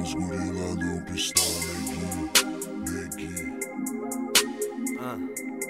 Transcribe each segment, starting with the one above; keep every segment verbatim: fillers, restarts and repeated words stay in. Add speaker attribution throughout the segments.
Speaker 1: Os gorila do pistão, neguinho, neguinho. Ah.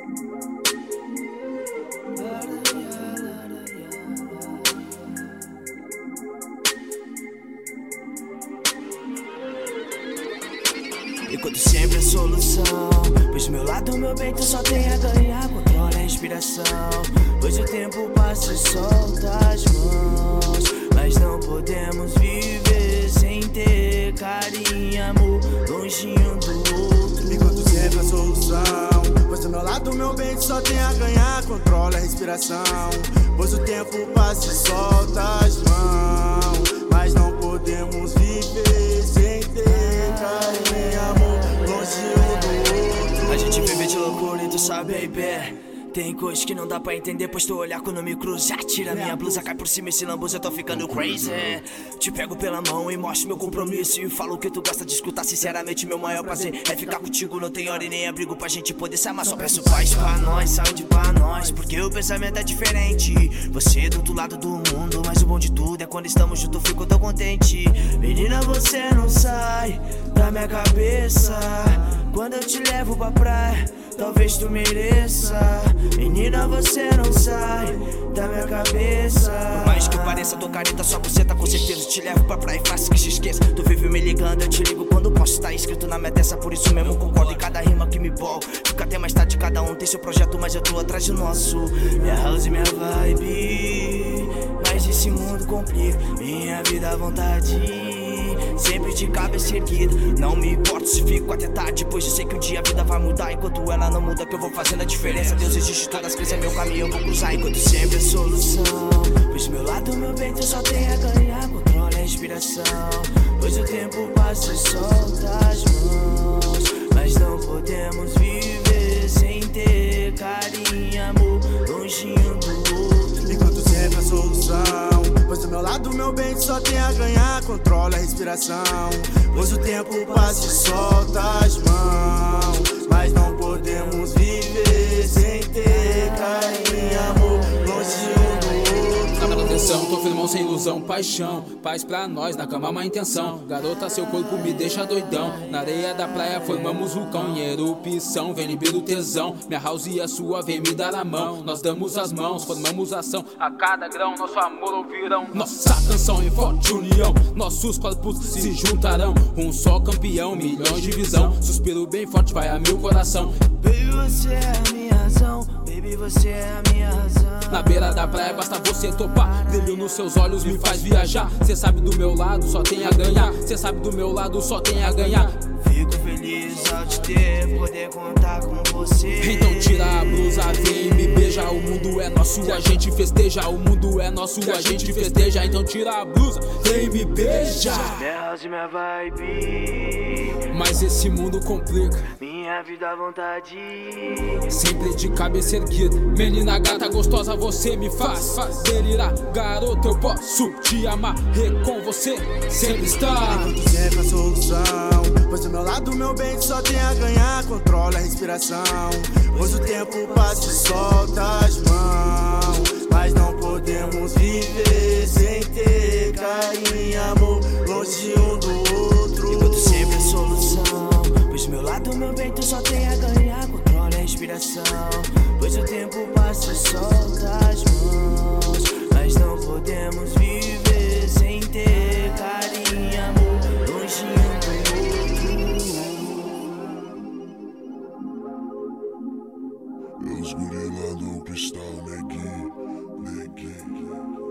Speaker 2: Enquanto sempre a solução, pois meu lado, meu bem, tu só tem a ganhar. Controla a respiração, pois o tempo passa e solta as mãos. Mas não podemos viver sem ter carinho e amor longinho do outro.
Speaker 3: Enquanto sempre a solução, pois do meu lado, meu bem, tu só tem a ganhar. Controla a respiração, pois o tempo passa e solta as mãos. Mas não podemos viver sem ter carinho e amor longinho do outro.
Speaker 2: A gente vive de loucura e tu sabe, baby. Tem coisas que não dá pra entender, pois tu olhar quando me cruza. Tira minha blusa, cai por cima esse lambuza, eu tô ficando crazy. Te pego pela mão e mostro meu compromisso e falo que tu gosta de escutar. Sinceramente meu maior prazer é ficar contigo. Não tem hora e nem abrigo pra gente poder se amar. Só peço paz pra nós, saúde pra nós, porque o pensamento é diferente. Você do outro lado do mundo, mas o bom de tudo é quando estamos juntos, fico tão contente. Menina, você não sai da minha cabeça. Quando eu te levo pra praia, talvez tu mereça. Menina, você não sai da minha cabeça. Por mais que pareça, tô careta, só você tá com certeza. Te levo pra praia e faço que te esqueça. Tu vive me ligando, eu te ligo quando posso. Tá escrito na minha testa, por isso mesmo concordo em cada rima que me bol. Fica até mais tarde, cada um tem seu projeto, mas eu tô atrás do nosso. Minha house e minha vibe, mas esse mundo complica minha vida à vontade. Sempre de cabeça erguida, não me importo se fico até tarde, pois eu sei que um dia a vida vai mudar. Enquanto ela não muda, que eu vou fazendo a diferença. Deus existe, todas as coisas é meu caminho, eu vou cruzar. Enquanto sempre a solução, pois meu lado, meu bem, tu só tem a ganhar. Controla a respiração, pois o tempo passa e solta as mãos. Mas não podemos viver sem ter carinho e amor longinho do outro.
Speaker 3: Enquanto sempre a solução, pois do meu lado, meu bem, tu só tem a ganhar. Controla a respiração, pois o tempo passa e solta as mãos. Mas não podemos viver sem ter carinho e amor longinho do outro.
Speaker 4: Na proteção, tô firmão sem ilusão, paixão, paz pra nós, na cama má intenção. Garota, seu corpo me deixa doidão. Na areia da praia formamos vulcão em erupção, vem libera o tesão. Minha house e a sua vem me dar a mão. Nós damos as mãos, formamos ação. A cada grão, nosso amor ouvirão. Nossa canção em forte união, nossos corpos se juntarão. Um só campeão, milhões de visão. Suspiro bem forte, vai a meu coração.
Speaker 2: Baby, você é a minha razão. Baby, você é a minha razão.
Speaker 4: Na beira da praia basta você topar. Brilho nos seus olhos me faz viajar. Cê sabe do meu lado, só tem a ganhar. Cê sabe do meu lado, só tem a ganhar.
Speaker 2: Fico feliz ao te ter, poder contar com você.
Speaker 4: Então tira a blusa, vem e me beija. O mundo é nosso, a gente festeja. O mundo é nosso, a gente festeja. Então tira a blusa, vem e me beija.
Speaker 2: Minha house e minha vibe,
Speaker 4: mas esse mundo complica
Speaker 2: minha vida à vontade.
Speaker 4: Sempre de cabeça erguida, menina gata gostosa, você me faz delirar. Garota, eu posso te amar e com você sempre estar.
Speaker 3: Enquanto sempre a solução, pois do meu lado, meu bem, tu só tem a ganhar. Controla a respiração, pois o tempo passa e solta as mãos. Mas não podemos viver sem ter carinho e amor longe um do outro.
Speaker 2: Enquanto sempre a solução, pois meu lado, meu bem, tu só tem a ganhar. Controla a respiração, pois o tempo passa e solta as mãos. Mas não podemos viver sem ter carinho e amor longinho do outro.
Speaker 1: Os gorila do pistão, neguinho, neguinho.